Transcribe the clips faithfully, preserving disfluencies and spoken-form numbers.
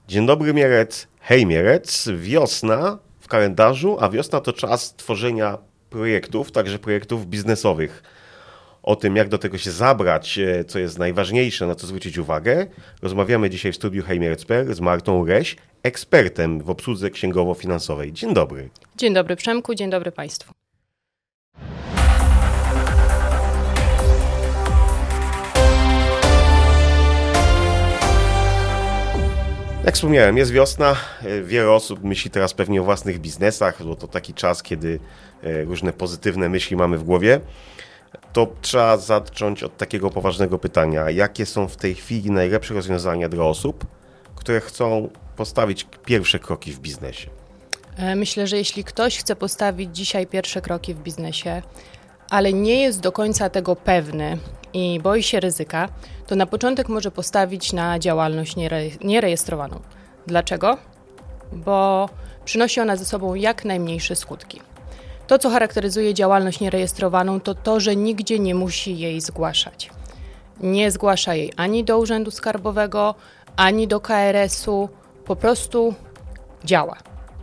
Dzień dobry Mierec, hej Mierec, wiosna w kalendarzu, a wiosna to czas tworzenia projektów, także projektów biznesowych. O tym, jak do tego się zabrać, co jest najważniejsze, na co zwrócić uwagę, rozmawiamy dzisiaj w studiu Hej Mierec kropka p l z Martą Reś, ekspertem w obsłudze księgowo-finansowej. Dzień dobry. Dzień dobry Przemku, dzień dobry Państwu. Jak wspomniałem, jest wiosna, wiele osób myśli teraz pewnie o własnych biznesach, bo to taki czas, kiedy różne pozytywne myśli mamy w głowie. To trzeba zacząć od takiego poważnego pytania. Jakie są w tej chwili najlepsze rozwiązania dla osób, które chcą postawić pierwsze kroki w biznesie? Myślę, że jeśli ktoś chce postawić dzisiaj pierwsze kroki w biznesie, ale nie jest do końca tego pewny i boi się ryzyka, to na początek może postawić na działalność niere- nierejestrowaną. Dlaczego? Bo przynosi ona ze sobą jak najmniejsze skutki. To, co charakteryzuje działalność nierejestrowaną, to to, że nigdzie nie musi jej zgłaszać. Nie zgłasza jej ani do Urzędu Skarbowego, ani do K R S-u, po prostu działa.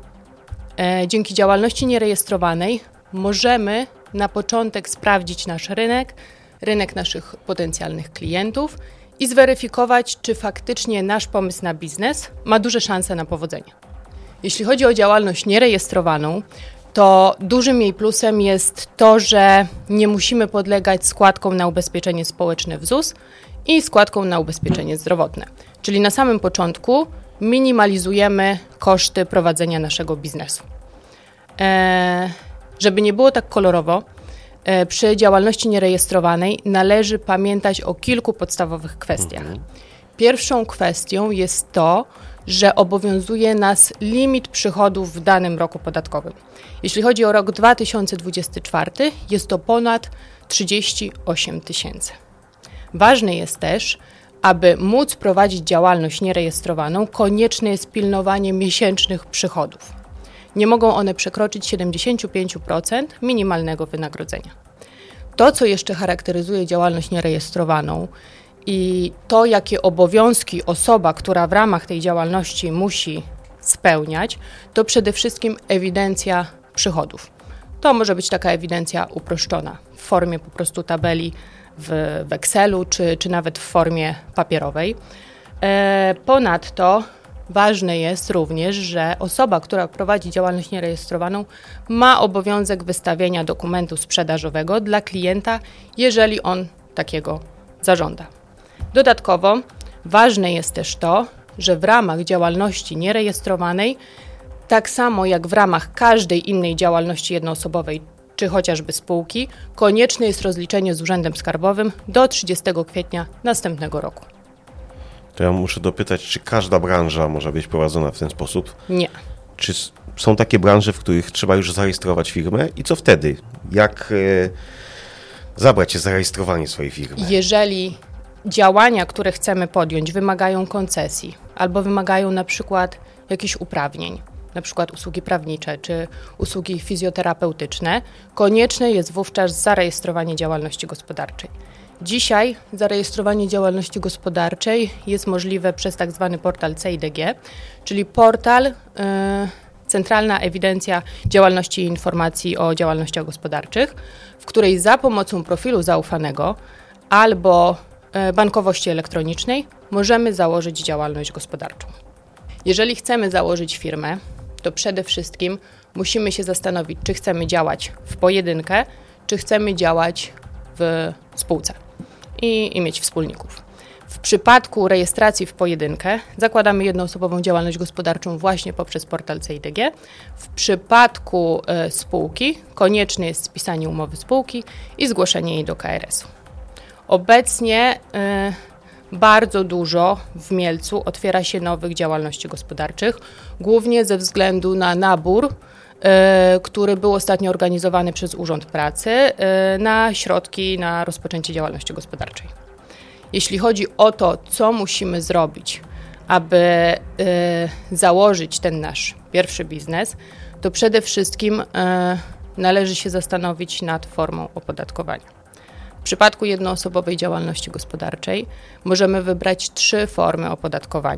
E, dzięki działalności nierejestrowanej możemy na początek sprawdzić nasz rynek, rynek naszych potencjalnych klientów i zweryfikować, czy faktycznie nasz pomysł na biznes ma duże szanse na powodzenie. Jeśli chodzi o działalność nierejestrowaną, to dużym jej plusem jest to, że nie musimy podlegać składkom na ubezpieczenie społeczne w Z U S i składkom na ubezpieczenie zdrowotne. Czyli na samym początku minimalizujemy koszty prowadzenia naszego biznesu. Eee, żeby nie było tak kolorowo, e, przy działalności nierejestrowanej należy pamiętać o kilku podstawowych kwestiach. Mhm. Pierwszą kwestią jest to, że obowiązuje nas limit przychodów w danym roku podatkowym. Jeśli chodzi o rok dwa tysiące dwudziesty czwarty, jest to ponad trzydzieści osiem tysięcy. Ważne jest też, aby móc prowadzić działalność nierejestrowaną, konieczne jest pilnowanie miesięcznych przychodów. Nie mogą one przekroczyć siedemdziesiąt pięć procent minimalnego wynagrodzenia. To, co jeszcze charakteryzuje działalność nierejestrowaną, i to, jakie obowiązki osoba, która w ramach tej działalności musi spełniać, to przede wszystkim ewidencja przychodów. To może być taka ewidencja uproszczona w formie po prostu tabeli w, w Excelu, czy, czy nawet w formie papierowej. E, ponadto ważne jest również, że osoba, która prowadzi działalność nierejestrowaną, ma obowiązek wystawienia dokumentu sprzedażowego dla klienta, jeżeli on takiego zażąda. Dodatkowo ważne jest też to, że w ramach działalności nierejestrowanej, tak samo jak w ramach każdej innej działalności jednoosobowej czy chociażby spółki, konieczne jest rozliczenie z Urzędem Skarbowym do trzydziestego kwietnia następnego roku. To ja muszę dopytać, czy każda branża może być prowadzona w ten sposób? Nie. Czy są takie branże, w których trzeba już zarejestrować firmę i co wtedy? Jak e, zabrać się zarejestrowanie swojej firmy? Jeżeli działania, które chcemy podjąć, wymagają koncesji albo wymagają na przykład jakichś uprawnień, na przykład usługi prawnicze czy usługi fizjoterapeutyczne, konieczne jest wówczas zarejestrowanie działalności gospodarczej. Dzisiaj zarejestrowanie działalności gospodarczej jest możliwe przez tak zwany portal C I D G, czyli portal yy, Centralna Ewidencja Działalności i Informacji o Działalnościach Gospodarczych, w której za pomocą profilu zaufanego albo bankowości elektronicznej możemy założyć działalność gospodarczą. Jeżeli chcemy założyć firmę, to przede wszystkim musimy się zastanowić, czy chcemy działać w pojedynkę, czy chcemy działać w spółce i, i mieć wspólników. W przypadku rejestracji w pojedynkę zakładamy jednoosobową działalność gospodarczą właśnie poprzez portal C I D G. W przypadku y, spółki konieczne jest spisanie umowy spółki i zgłoszenie jej do K R S-u. Obecnie y, bardzo dużo w Mielcu otwiera się nowych działalności gospodarczych, głównie ze względu na nabór, y, który był ostatnio organizowany przez Urząd Pracy y, na środki na rozpoczęcie działalności gospodarczej. Jeśli chodzi o to, co musimy zrobić, aby y, założyć ten nasz pierwszy biznes, to przede wszystkim y, należy się zastanowić nad formą opodatkowania. W przypadku jednoosobowej działalności gospodarczej możemy wybrać trzy formy opodatkowania.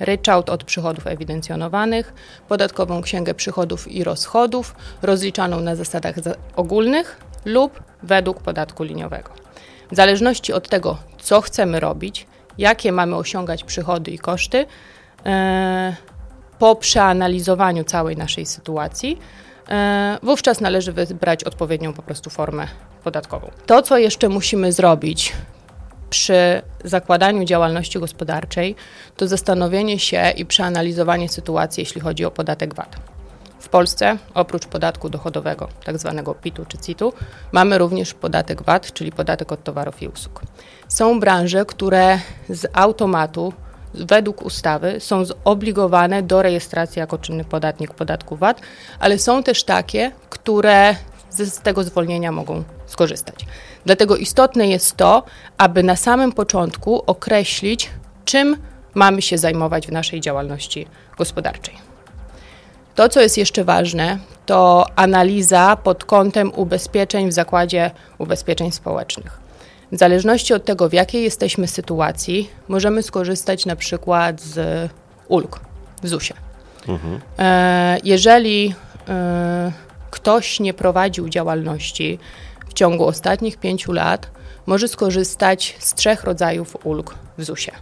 ryczałt od przychodów ewidencjonowanych, podatkową księgę przychodów i rozchodów rozliczaną na zasadach ogólnych lub według podatku liniowego. W zależności od tego, co chcemy robić, jakie mamy osiągać przychody i koszty, e, po przeanalizowaniu całej naszej sytuacji, e, wówczas należy wybrać odpowiednią po prostu formę podatkową. To, co jeszcze musimy zrobić przy zakładaniu działalności gospodarczej, to zastanowienie się i przeanalizowanie sytuacji, jeśli chodzi o podatek V A T. W Polsce oprócz podatku dochodowego, tak zwanego pitu czy citu, mamy również podatek V A T, czyli podatek od towarów i usług. Są branże, które z automatu, według ustawy, są zobligowane do rejestracji jako czynny podatnik podatku V A T, ale są też takie, które z tego zwolnienia mogą skorzystać. Dlatego istotne jest to, aby na samym początku określić, czym mamy się zajmować w naszej działalności gospodarczej. To, co jest jeszcze ważne, to analiza pod kątem ubezpieczeń w Zakładzie Ubezpieczeń Społecznych. W zależności od tego, w jakiej jesteśmy sytuacji, możemy skorzystać na przykład z ulg w zusie. Mhm. Jeżeli ktoś nie prowadził działalności w ciągu ostatnich pięciu lat, może skorzystać z trzech rodzajów ulg w zusie.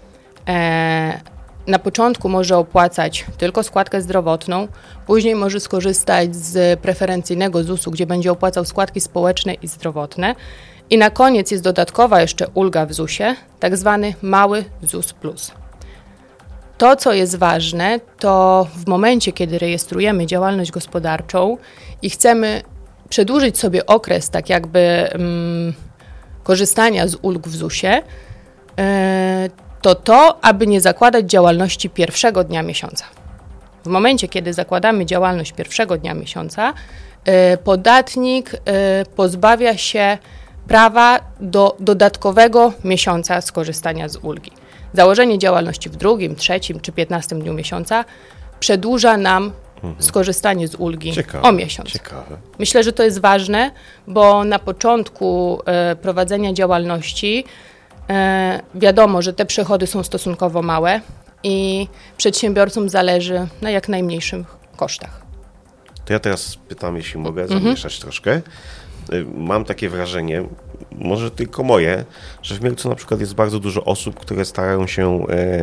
Na początku może opłacać tylko składkę zdrowotną, później może skorzystać z preferencyjnego zusu, gdzie będzie opłacał składki społeczne i zdrowotne. I na koniec jest dodatkowa jeszcze ulga w zusie, tak zwany mały ZUS plus. To, co jest ważne, to w momencie, kiedy rejestrujemy działalność gospodarczą i chcemy przedłużyć sobie okres tak jakby mm, korzystania z ulg w zusie, yy, to to, aby nie zakładać działalności pierwszego dnia miesiąca. W momencie, kiedy zakładamy działalność pierwszego dnia miesiąca, yy, podatnik yy, pozbawia się prawa do dodatkowego miesiąca skorzystania z ulgi. Założenie działalności w drugim, trzecim czy piętnastym dniu miesiąca przedłuża nam mhm. skorzystanie z ulgi ciekawe, o miesiąc. Ciekawe. Myślę, że to jest ważne, bo na początku e, prowadzenia działalności e, wiadomo, że te przychody są stosunkowo małe i przedsiębiorcom zależy na jak najmniejszych kosztach. To ja teraz pytam, jeśli mogę zamieszać mhm. troszkę. Mam takie wrażenie, może tylko moje, że w Mielcu na przykład jest bardzo dużo osób, które starają się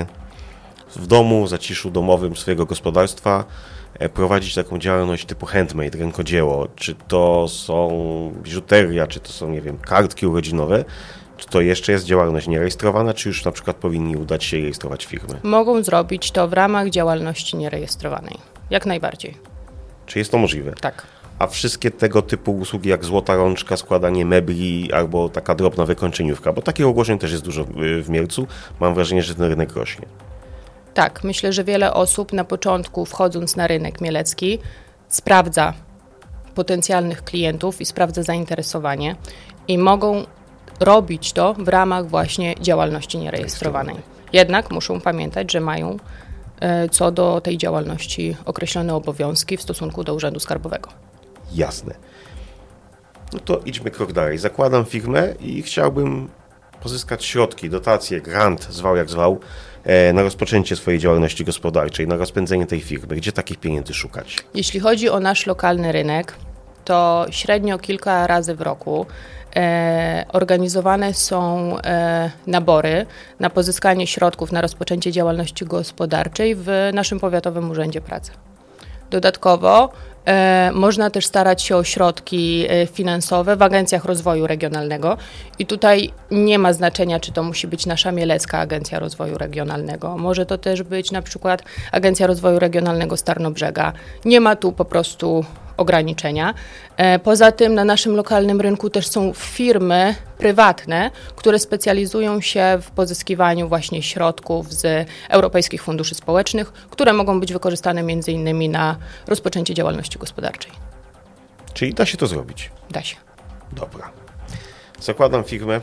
w domu, zaciszu domowym swojego gospodarstwa prowadzić taką działalność typu handmade, rękodzieło. Czy to są biżuteria, czy to są, nie wiem, kartki urodzinowe. Czy to jeszcze jest działalność nierejestrowana, czy już na przykład powinni udać się rejestrować firmy? Mogą zrobić to w ramach działalności nierejestrowanej. Jak najbardziej. Czy jest to możliwe? Tak. A wszystkie tego typu usługi jak złota rączka, składanie mebli albo taka drobna wykończeniówka, bo takich ogłoszeń też jest dużo w Mielcu, mam wrażenie, że ten rynek rośnie. Tak, myślę, że wiele osób na początku wchodząc na rynek mielecki sprawdza potencjalnych klientów i sprawdza zainteresowanie i mogą robić to w ramach właśnie działalności nierejestrowanej. Jednak muszą pamiętać, że mają co do tej działalności określone obowiązki w stosunku do Urzędu Skarbowego. Jasne. No to idźmy krok dalej. Zakładam firmę i chciałbym pozyskać środki, dotacje, grant, zwał jak zwał, na rozpoczęcie swojej działalności gospodarczej, na rozpędzenie tej firmy. Gdzie takich pieniędzy szukać? Jeśli chodzi o nasz lokalny rynek, to średnio kilka razy w roku e, organizowane są e, nabory na pozyskanie środków na rozpoczęcie działalności gospodarczej w naszym Powiatowym Urzędzie Pracy. Dodatkowo e, można też starać się o środki e, finansowe w agencjach rozwoju regionalnego i tutaj nie ma znaczenia, czy to musi być nasza Mielecka Agencja Rozwoju Regionalnego. Może to też być na przykład Agencja Rozwoju Regionalnego z Tarnobrzega. Nie ma tu po prostu ograniczenia. Poza tym na naszym lokalnym rynku też są firmy prywatne, które specjalizują się w pozyskiwaniu właśnie środków z europejskich funduszy społecznych, które mogą być wykorzystane między innymi na rozpoczęcie działalności gospodarczej. Czyli da się to zrobić? Da się. Dobra. Zakładam firmę.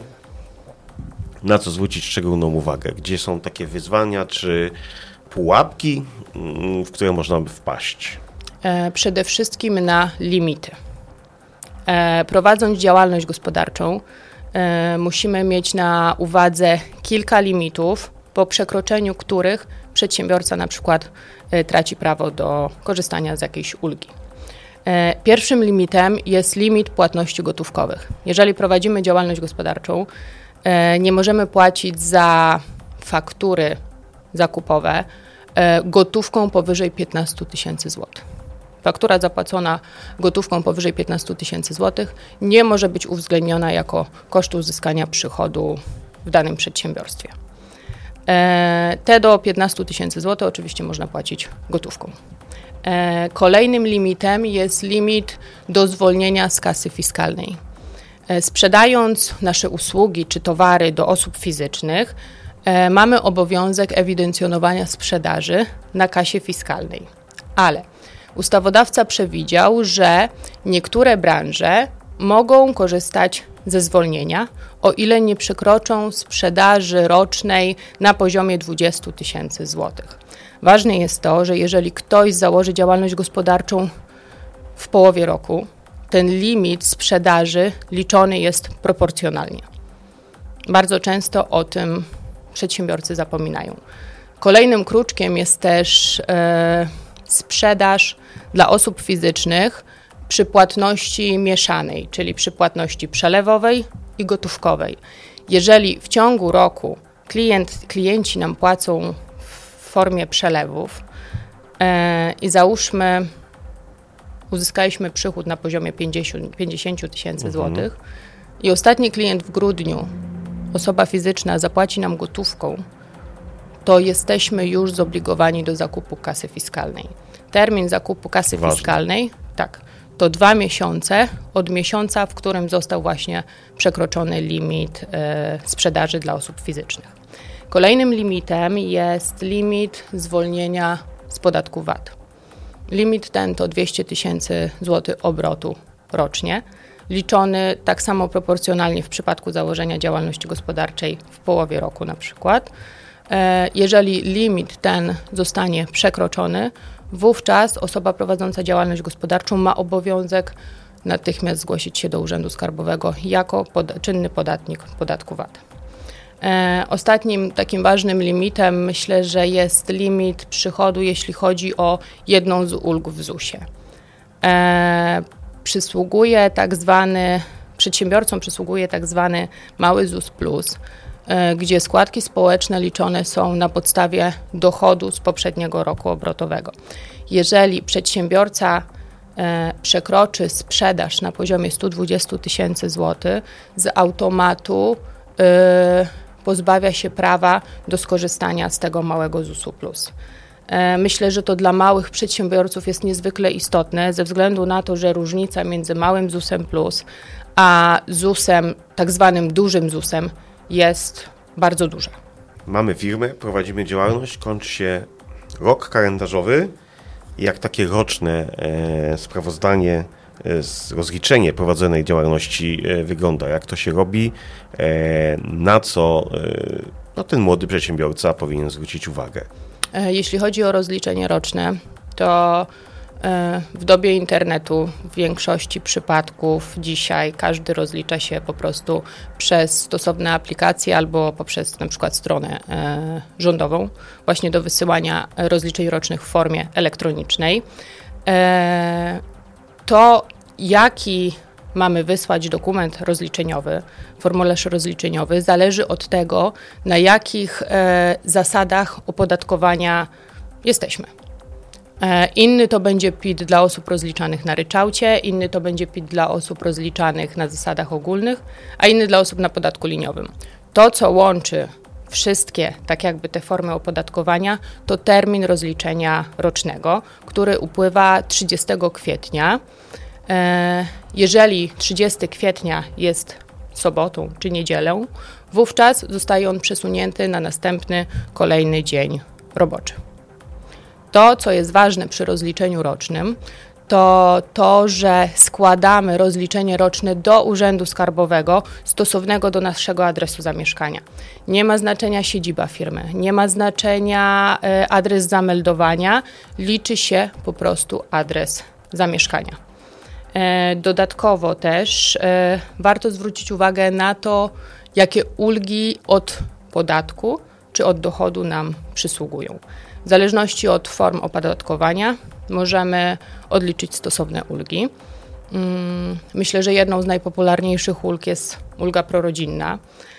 Na co zwrócić szczególną uwagę? Gdzie są takie wyzwania czy pułapki, w które można by wpaść? Przede wszystkim na limity. Prowadząc działalność gospodarczą, musimy mieć na uwadze kilka limitów, po przekroczeniu których przedsiębiorca na przykład traci prawo do korzystania z jakiejś ulgi. Pierwszym limitem jest limit płatności gotówkowych. Jeżeli prowadzimy działalność gospodarczą, nie możemy płacić za faktury zakupowe gotówką powyżej piętnaście tysięcy złotych. Faktura zapłacona gotówką powyżej piętnaście tysięcy złotych nie może być uwzględniona jako koszt uzyskania przychodu w danym przedsiębiorstwie. Te do piętnaście tysięcy złotych oczywiście można płacić gotówką. Kolejnym limitem jest limit do zwolnienia z kasy fiskalnej. Sprzedając nasze usługi czy towary do osób fizycznych, mamy obowiązek ewidencjonowania sprzedaży na kasie fiskalnej. Ale ustawodawca przewidział, że niektóre branże mogą korzystać ze zwolnienia, o ile nie przekroczą sprzedaży rocznej na poziomie dwadzieścia tysięcy złotych. Ważne jest to, że jeżeli ktoś założy działalność gospodarczą w połowie roku, ten limit sprzedaży liczony jest proporcjonalnie. Bardzo często o tym przedsiębiorcy zapominają. Kolejnym kruczkiem jest też e, sprzedaż dla osób fizycznych przy płatności mieszanej, czyli przy płatności przelewowej i gotówkowej. Jeżeli w ciągu roku klient, klienci nam płacą w formie przelewów e, i załóżmy uzyskaliśmy przychód na poziomie pięćdziesiąt tysięcy mhm. złotych i ostatni klient w grudniu, osoba fizyczna, zapłaci nam gotówką, to jesteśmy już zobligowani do zakupu kasy fiskalnej. Termin zakupu kasy Ważne. fiskalnej, tak, to dwa miesiące od miesiąca, w którym został właśnie przekroczony limit e, sprzedaży dla osób fizycznych. Kolejnym limitem jest limit zwolnienia z podatku V A T. Limit ten to dwieście tysięcy złotych obrotu rocznie, liczony tak samo proporcjonalnie w przypadku założenia działalności gospodarczej w połowie roku na przykład. Jeżeli limit ten zostanie przekroczony, wówczas osoba prowadząca działalność gospodarczą ma obowiązek natychmiast zgłosić się do Urzędu Skarbowego jako pod, czynny podatnik podatku V A T. E, ostatnim takim ważnym limitem myślę, że jest limit przychodu, jeśli chodzi o jedną z ulg w zusie. E, przysługuje tak zwany, przedsiębiorcom przysługuje tak zwany mały ZUS plus, e, gdzie składki społeczne liczone są na podstawie dochodu z poprzedniego roku obrotowego. Jeżeli przedsiębiorca e, przekroczy sprzedaż na poziomie sto dwadzieścia tysięcy złotych, z automatu e, pozbawia się prawa do skorzystania z tego małego zusu plus. Myślę, że to dla małych przedsiębiorców jest niezwykle istotne ze względu na to, że różnica między małym zusem plus a zusem, tak zwanym dużym zusem jest bardzo duża. Mamy firmę, prowadzimy działalność, kończy się rok kalendarzowy. Jak takie roczne e, sprawozdanie z rozliczenie prowadzonej działalności wygląda, jak to się robi, na co no, ten młody przedsiębiorca powinien zwrócić uwagę. Jeśli chodzi o rozliczenie roczne, to w dobie internetu w większości przypadków dzisiaj każdy rozlicza się po prostu przez stosowne aplikacje albo poprzez na przykład stronę rządową właśnie do wysyłania rozliczeń rocznych w formie elektronicznej. To, jaki mamy wysłać dokument rozliczeniowy, formularz rozliczeniowy, zależy od tego, na jakich e, zasadach opodatkowania jesteśmy. E, inny to będzie P I T dla osób rozliczanych na ryczałcie, inny to będzie P I T dla osób rozliczanych na zasadach ogólnych, a inny dla osób na podatku liniowym. To, co łączy wszystkie, tak jakby te formy opodatkowania, to termin rozliczenia rocznego, który upływa trzydziestego kwietnia. Jeżeli trzydziestego kwietnia jest sobotą czy niedzielą, wówczas zostaje on przesunięty na następny, kolejny dzień roboczy. To, co jest ważne przy rozliczeniu rocznym, to to, że składamy rozliczenie roczne do Urzędu Skarbowego stosownego do naszego adresu zamieszkania. Nie ma znaczenia siedziba firmy, nie ma znaczenia y, adres zameldowania, liczy się po prostu adres zamieszkania. Y, dodatkowo też y, warto zwrócić uwagę na to, jakie ulgi od podatku czy czy od dochodu nam przysługują. W zależności od form opodatkowania możemy odliczyć stosowne ulgi. Myślę, że jedną z najpopularniejszych ulg jest ulga prorodzinna.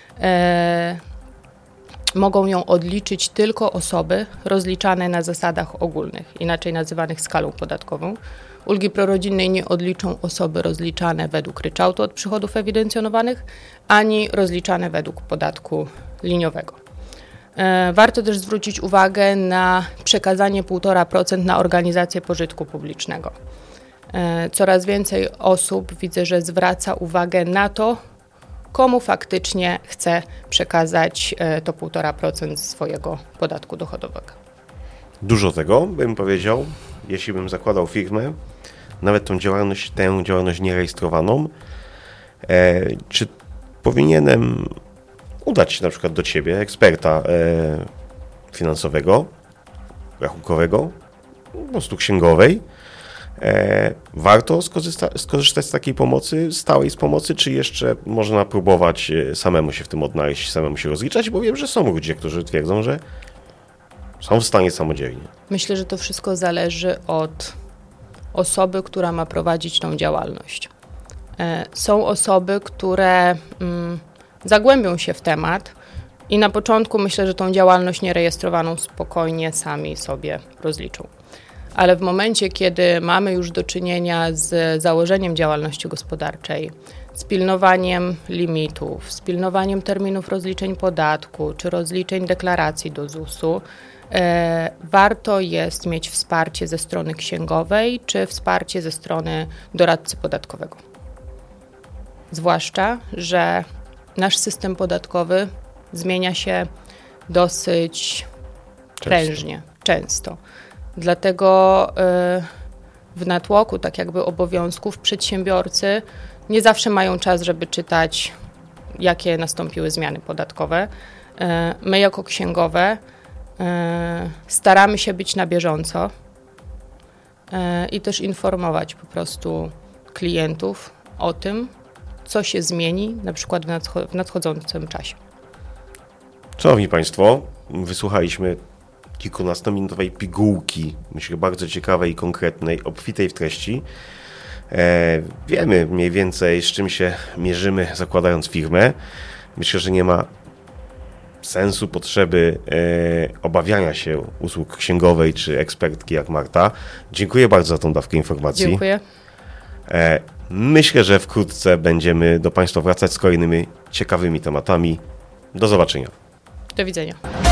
Mogą ją odliczyć tylko osoby rozliczane na zasadach ogólnych, inaczej nazywanych skalą podatkową. Ulgi prorodzinnej nie odliczą osoby rozliczane według ryczałtu od przychodów ewidencjonowanych, ani rozliczane według podatku liniowego. Warto też zwrócić uwagę na przekazanie półtora procent na organizacje pożytku publicznego. Coraz więcej osób widzę, że zwraca uwagę na to, komu faktycznie chce przekazać to półtora procent swojego podatku dochodowego. Dużo tego, bym powiedział, jeśli bym zakładał firmę, nawet tą działalność, tę działalność nierejestrowaną, e, czy powinienem udać się na przykład do Ciebie, eksperta e, finansowego, rachunkowego, po prostu księgowej. E, warto skorzysta, skorzystać z takiej pomocy, stałej z pomocy, czy jeszcze można próbować samemu się w tym odnaleźć, samemu się rozliczać, bo wiem, że są ludzie, którzy twierdzą, że są w stanie samodzielnie. Myślę, że to wszystko zależy od osoby, która ma prowadzić tą działalność. E, są osoby, które mm, zagłębią się w temat i na początku myślę, że tą działalność nierejestrowaną spokojnie sami sobie rozliczą. Ale w momencie, kiedy mamy już do czynienia z założeniem działalności gospodarczej, z pilnowaniem limitów, z pilnowaniem terminów rozliczeń podatku czy rozliczeń deklaracji do zusu, e, warto jest mieć wsparcie ze strony księgowej czy wsparcie ze strony doradcy podatkowego. Zwłaszcza, że nasz system podatkowy zmienia się dosyć prężnie, często. Dlatego w natłoku tak jakby obowiązków przedsiębiorcy nie zawsze mają czas, żeby czytać, jakie nastąpiły zmiany podatkowe. My jako księgowe staramy się być na bieżąco i też informować po prostu klientów o tym, co się zmieni na przykład w nadchodzącym czasie. Szanowni Państwo, wysłuchaliśmy kilkunastominutowej pigułki, myślę, bardzo ciekawej i konkretnej, obfitej w treści. E, wiemy mniej więcej, z czym się mierzymy, zakładając firmę. Myślę, że nie ma sensu, potrzeby e, obawiania się usług księgowej czy ekspertki jak Marta. Dziękuję bardzo za tą dawkę informacji. Dziękuję. E, myślę, że wkrótce będziemy do Państwa wracać z kolejnymi ciekawymi tematami. Do zobaczenia. Do widzenia.